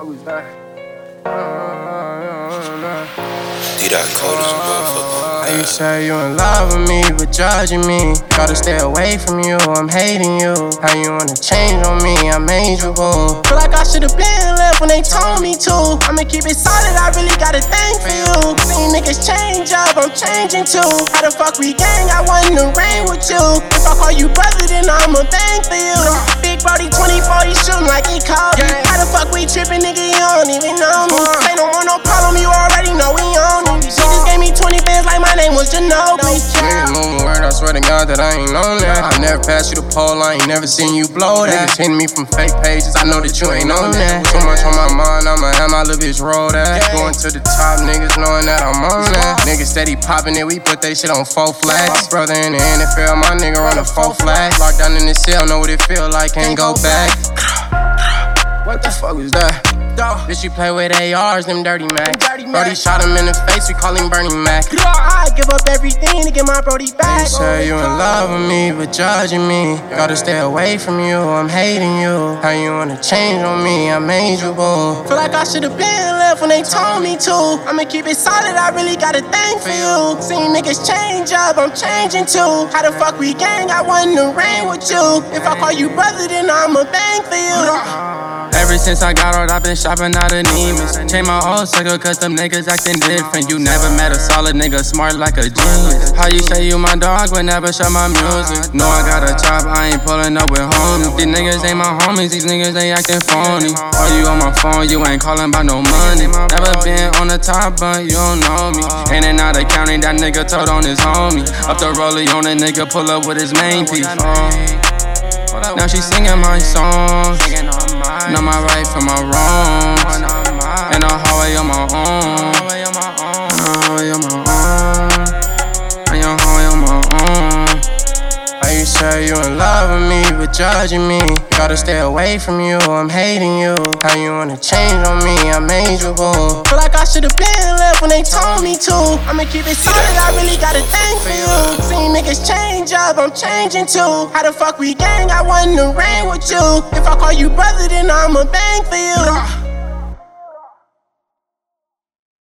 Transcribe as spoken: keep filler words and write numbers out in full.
fuck was that? D-Dot cold as a motherfucker. You say you in love with me, but judging me. Gotta stay away from you, I'm hating you. How you wanna change on me, I made you boo. Feel like I should've been left when they told me to. I'ma keep it solid, I really got a thing for you. Seen niggas change up, I'm changing too. How the fuck we gang, I wasn't in the rain with you. If I call you brother, then I'ma bang for you. Big Brody twenty-four, you shooting like he called you. How the fuck we trippin', nigga, you don't even know me. Say no more, no problem, you already know we on it. She just gave me twenty bands like my name was Ginobili. Niggas moving word, I swear to God that I ain't on that. I never passed you the pole, I ain't never seen you blow that. Niggas hitting me from fake pages, I know that you ain't on that. Too much on my mind, I'ma have my little bitch roll that. Going to the top, niggas knowing that I'm on that. Niggas steady popping it, we put they shit on four flats. Brother in the N F L, my nigga run a four flat. Locked down in the cell, know what it feel like, can't go back. What the fuck was that? Bitch, you play with A Rs, them dirty Mac. Brody shot him in the face, we call him Bernie Mac. I give up everything to get my Brody back. You say you in love with me, but judging me. Gotta stay away from you, I'm hating you. How you wanna change on me, I made you boo. Feel like I should've been left when they told me to. I'ma keep it solid, I really got a thing for you. Seen niggas change up, I'm changing too. How the fuck we gang, I wasn't in the rain with you. If I call you brother, then I'ma bang for you. Ever since I got out, I've been shopping out of Neiman's. Change my whole circle, cause them niggas acting different. You never met a solid nigga, smart like a genius. How you say you my dog, but never show my music? No, I got a chop, I ain't pulling up with homies. These niggas ain't my homies, these niggas they acting phony. Are you on my phone, you ain't calling about no money. Never been on the top, but you don't know me. In and out of county, that nigga told on his homie. Up the rollie on a nigga, pull up with his main piece. Oh. Now she singing my songs, know my right from my wrongs. In a hallway on my own, in a hallway on my own, in a hallway on my own. How you say you in love with me, but judging me. Gotta stay away from you, I'm hating you. How you wanna change on me, I made you boo. Feel like I should've been left when they told me to. I'ma keep it solid, I really got a thing for you. Seen niggas change up, I'm changing too. How the fuck we gang, I wasn't in the rain with you. If I call you brother, then I'ma bang for you.